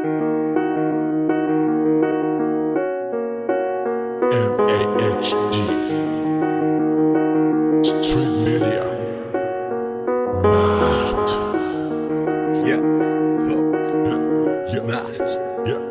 MAHD Street Media Matt Yeah. Yeah Matt. Yeah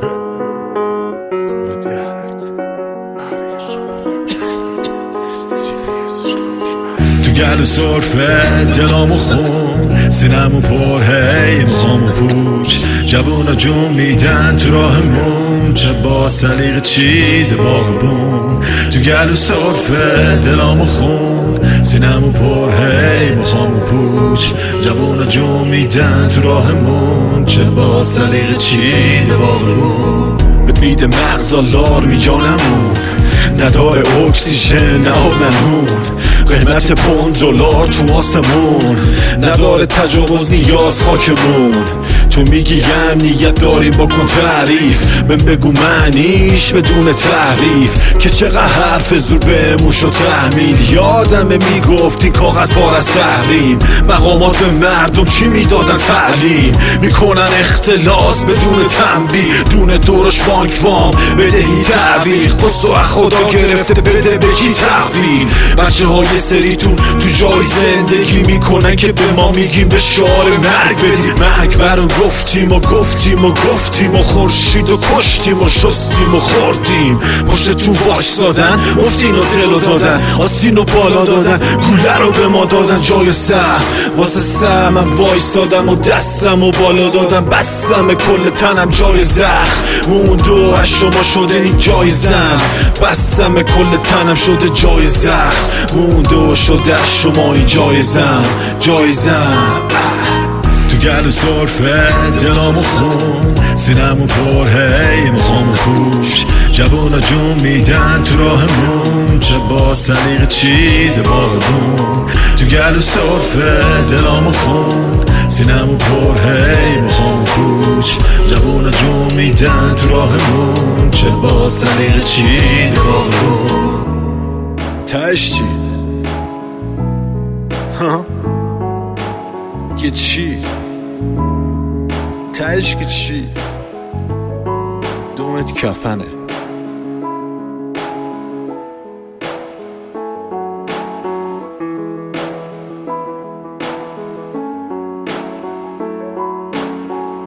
تو گل سرفه دلامو خون سینمو پر هی میخوامو پوچ جوونا جون میدن تو راهمون چه با سلیقه چیده باغبون تو گل سرفه دلامو خون سینمو پر هی میخوامو پوچ جوونا جون میدن تو راهمون چه با سلیقه چیده باغبون بهت میده مغزا لار میجانمون نداره اکسیژن نه آب نمون قیمت پوند دلار تو آسمون نداره تجاوز نیاز خاکمون تو میگی امنیت داریم بکن تعریف من بگو معنیش بدون تعریف که چقدر حرف زور بهمون شد تحمیل یادمه میگفت این کاغذ بار از تحریم مقامات به مردم چی میدادن تعلیم میکنن اختلاس بدون تنبیه دونه دورش بانک وام بدهی تعویق بسو خدا گرفته بده بگی تحویل بچه های سریتون تو جای زندگی میکنن که به ما میگیم به شعار مرگ بدیم مرگ برو گفتیم و گفتیم و گفتیم و خورشید و کشتیم و شستیم و خوردیم پشتتون وایسادن مفتین و دلو دادن آستین و بالا دادن گوله رو به ما دادن جای سر واسه سر من وایسادم و دستم و بالا دادم بستم کل تنم جای زخم موند و از شما شده این جایزم بستم کل تنم شده جای زخم موند و شده از شما این جایزم تو گل سرفه دلامو خون سینمو پر هی میخوامو پوش جوونا جون میدن تو راهمون چه با سلیقه چیده باغبون تو گل سرفه دلامو خون سینمو پر هی میخوامو پوش جوونا جون میدن تو راهمون چه با سلیقه چیده باغبون تهش چی؟ که چی؟ تهش که چی؟ دومت کفنه